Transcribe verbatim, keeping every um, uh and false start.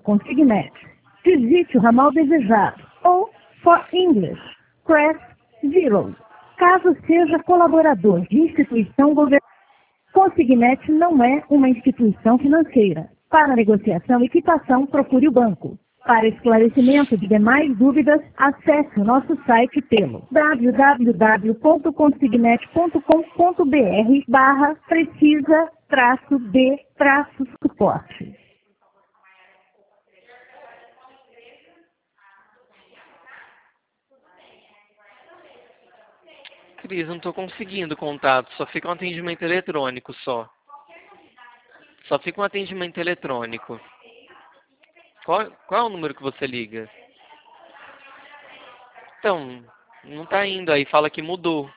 Consignet. Digite o ramal desejado ou, for English, press zero. Caso seja colaborador de instituição governamental. Consignet não é uma instituição financeira. Para negociação e quitação, procure o banco. Para esclarecimento de demais dúvidas, acesse o nosso site pelo w w w ponto consignet ponto com ponto b r barra precisa traço de traço suporte. Cris, não estou conseguindo contato, só fica um atendimento eletrônico só. Só fica um atendimento eletrônico. Qual, qual é o número que você liga? Então, não está indo aí, fala que mudou.